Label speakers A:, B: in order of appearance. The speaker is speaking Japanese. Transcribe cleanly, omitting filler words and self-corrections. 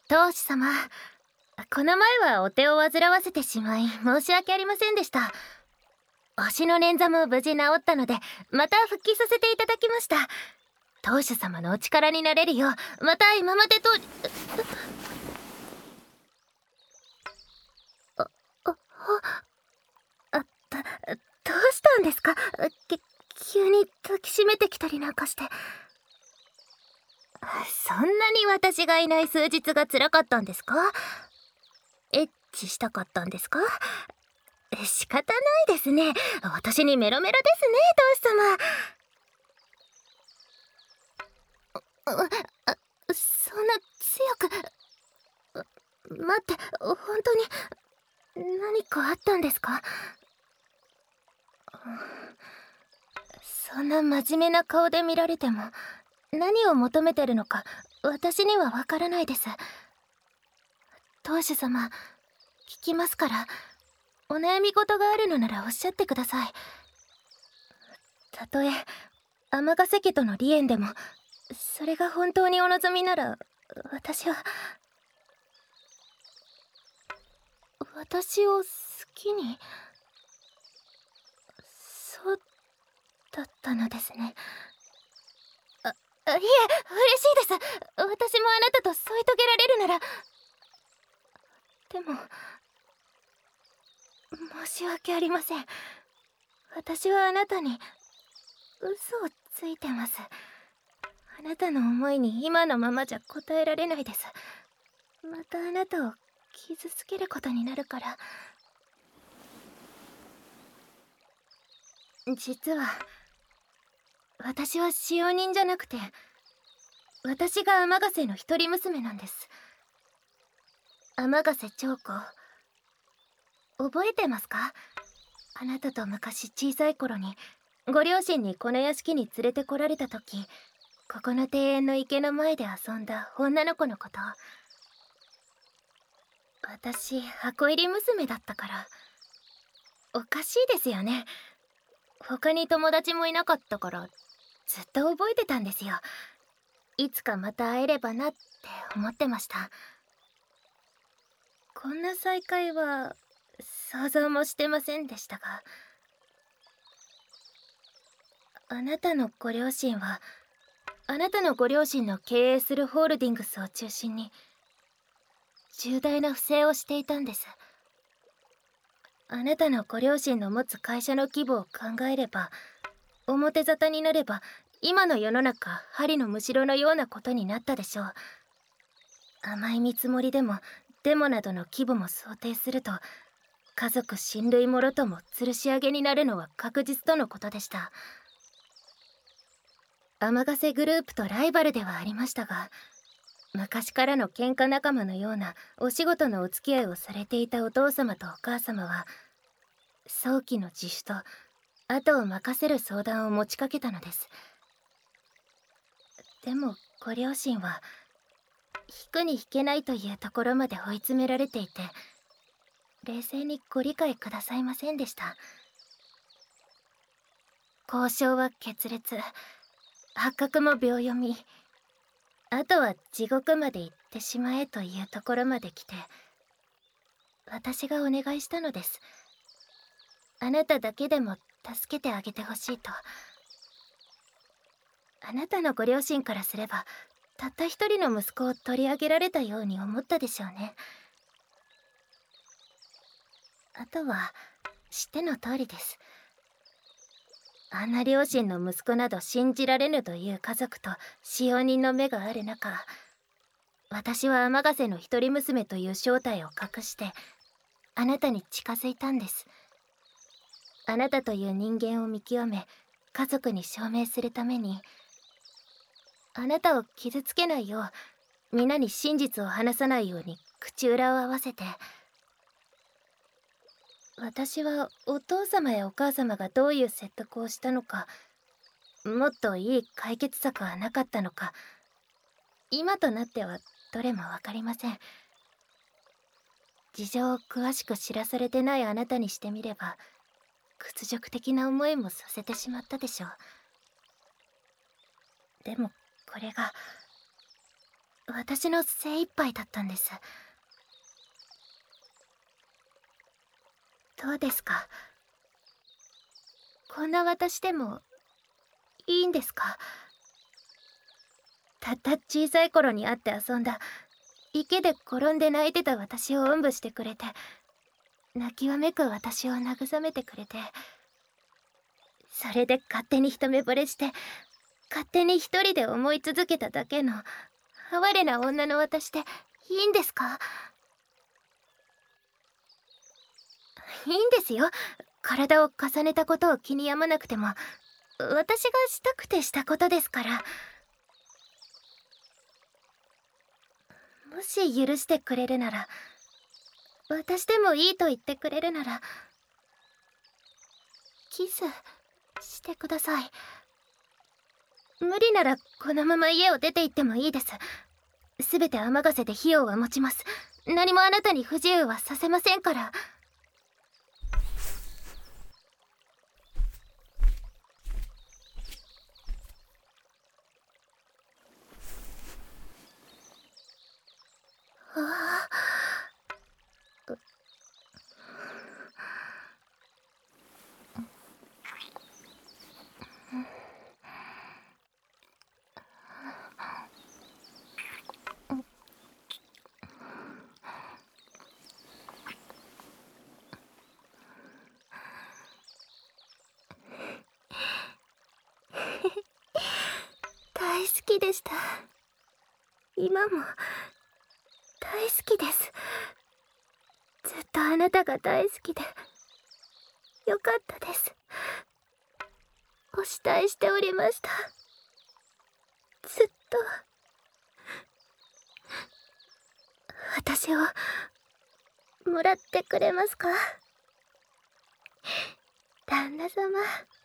A: 当主様、この前はお手を煩わせてしまい申し訳ありませんでした。足の捻挫も無事治ったので、また復帰させていただきました。当主様のお力になれるよう、また今までとあああどうしたんですか？急に抱きしめてきたりなんかして。そんなに私がいない数日が辛かったんですか？エッチしたかったんですか？仕方ないですね。私にメロメロですね、当主様。そんな強く。待って、本当に何かあったんですか？そんな真面目な顔で見られても何を求めてるのか私にはわからないです。当主様、聞きますから、お悩み事があるのならおっしゃってください。たとえ天ヶ瀬家との離縁でも、それが本当にお望みなら私を好きに。そうだったのですね。いえ、嬉しいです。私もあなたと添い遂げられるなら。でも申し訳ありません。私はあなたに嘘をついてます。あなたの思いに今のままじゃ答えられないです。またあなたを傷つけることになるから。実は私は使用人じゃなくて、私が天ヶ瀬の一人娘なんです。天ヶ瀬長子、覚えてますか？あなたと昔小さい頃にご両親にこの屋敷に連れてこられた時、ここの庭園の池の前で遊んだ女の子のこと。私箱入り娘だったから。おかしいですよね。他に友達もいなかったからずっと覚えてたんですよ。いつかまた会えればなって思ってました。こんな再会は想像もしてませんでしたが。あなたのご両親はあなたのご両親の経営するホールディングスを中心に重大な不正をしていたんです。あなたのご両親の持つ会社の規模を考えれば、表沙汰になれば今の世の中針のむしろのようなことになったでしょう。甘い見積もりでもデモなどの規模も想定すると、家族親類もろとも吊るし上げになるのは確実とのことでした。天ヶ瀬グループとライバルではありましたが、昔からの喧嘩仲間のようなお仕事のお付き合いをされていたお父様とお母様は、早期の自首と後を任せる相談を持ちかけたのです。でもご両親は引くに引けないというところまで追い詰められていて、冷静にご理解くださいませんでした。交渉は決裂、発覚も秒読み、あとは地獄まで行ってしまえというところまで来て、私がお願いしたのです。あなただけでも助けてあげてほしいと。あなたのご両親からすれば、たった一人の息子を取り上げられたように思ったでしょうね。あとは知っての通りです。あんな両親の息子など信じられぬという家族と使用人の目がある中、私は天ヶ瀬の一人娘という正体を隠してあなたに近づいたんです。あなたという人間を見極め家族に証明するために、あなたを傷つけないよう皆に真実を話さないように口裏を合わせて。私はお父様やお母様がどういう説得をしたのか、もっといい解決策はなかったのか、今となってはどれも分かりません。事情を詳しく知らされてないあなたにしてみれば屈辱的な思いもさせてしまったでしょう。でもこれが私の精一杯だったんです。どうですか？こんな私でもいいんですか？たった小さい頃に会って遊んだ、池で転んで泣いてた私をおんぶしてくれて、泣きわめく私を慰めてくれて、それで勝手に一目惚れして、勝手に一人で思い続けただけの哀れな女の私でいいんですか？いいんですよ。体を重ねたことを気に病まなくても、私がしたくてしたことですから。もし許してくれるなら、私でもいいと言ってくれるなら、キスしてください。無理ならこのまま家を出て行ってもいいです。すべて天ヶ瀬で費用は持ちます。何もあなたに不自由はさせませんから。あ大好きでした。今も大好きです。ずっとあなたが大好きでよかったです。お慕いしておりました。ずっと。私をもらってくれますか？旦那様。